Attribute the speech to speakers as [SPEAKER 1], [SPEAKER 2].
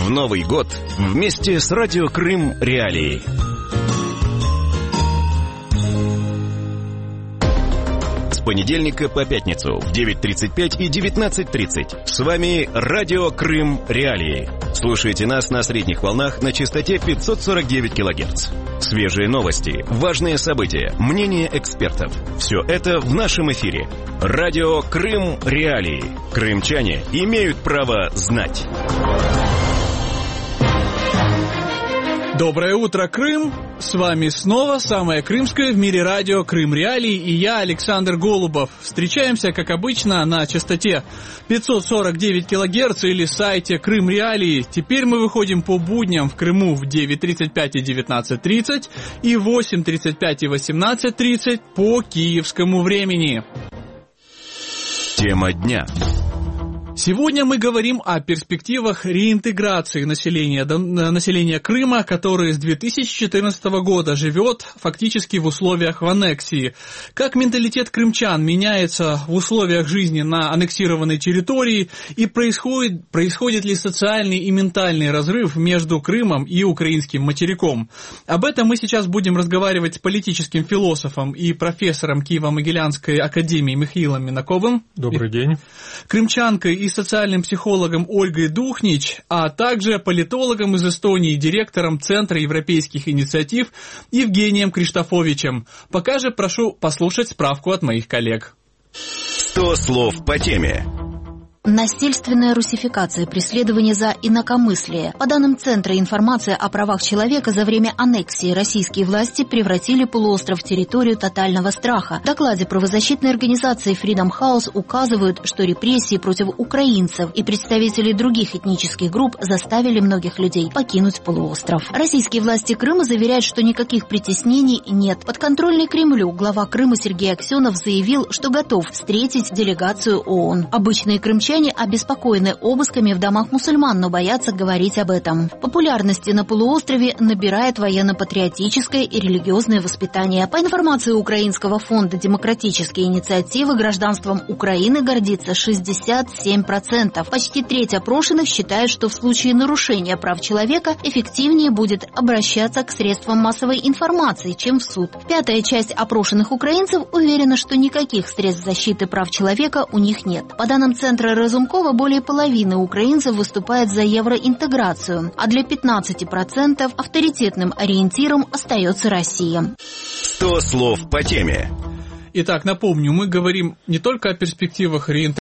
[SPEAKER 1] в Новый год вместе с Радио Крым Реалии. С понедельника по пятницу в 9:35 и 19:30. С вами Радио Крым Реалии. Слушайте нас на средних волнах на частоте 549 кГц. Свежие новости, важные события, мнения экспертов. Все это в нашем эфире. Радио Крым Реалии. Крымчане имеют право знать.
[SPEAKER 2] Доброе утро, Крым! С вами снова самое крымское в мире радио Крым Реалии и я, Александр Голубов. Встречаемся, как обычно, на частоте 549 кГц или сайте Крым Реалии. Теперь мы выходим по будням в Крыму в 9:35 и 19:30 и 8:35 и 18:30 по киевскому времени.
[SPEAKER 1] Тема дня.
[SPEAKER 2] Сегодня мы говорим о перспективах реинтеграции населения Крыма, которое с 2014 года живет фактически в условиях аннексии. Как менталитет крымчан меняется в условиях жизни на аннексированной территории и происходит ли социальный и ментальный разрыв между Крымом и украинским материком. Об этом мы сейчас будем разговаривать с политическим философом и профессором Киево-Могилянской академии Михаилом Минаковым.
[SPEAKER 3] Добрый день.
[SPEAKER 2] Крымчанкой и социальным психологом Ольгой Духнич, а также политологом из Эстонии и директором Центра европейских инициатив Евгением Криштофовичем. Пока же прошу послушать справку от моих коллег.
[SPEAKER 1] 100 слов по теме.
[SPEAKER 4] Насильственная русификация, преследование за инакомыслие. По данным Центра информации о правах человека, за время аннексии российские власти превратили полуостров в территорию тотального страха. В докладе правозащитной организации Freedom House указывают, что репрессии против украинцев и представителей других этнических групп заставили многих людей покинуть полуостров. Российские власти Крыма заверяют, что никаких притеснений нет. Подконтрольный Кремлю глава Крыма Сергей Аксенов заявил, что готов встретить делегацию ООН. Обычные крымчане обеспокоены обысками в домах мусульман, но боятся говорить об этом. Популярности на полуострове набирает военно-патриотическое и религиозное воспитание. По информации Украинского фонда демократические инициативы, гражданством Украины гордится 67%. Почти треть опрошенных считают, что в случае нарушения прав человека эффективнее будет обращаться к средствам массовой информации, чем в суд. Пятая часть опрошенных украинцев уверена, что никаких средств защиты прав человека у них нет. По данным Центра Разумкова, более половины украинцев выступает за евроинтеграцию, а для 15% авторитетным ориентиром остается Россия.
[SPEAKER 1] 100 слов по теме.
[SPEAKER 2] Итак, напомню, мы говорим не только о перспективах реинтеграции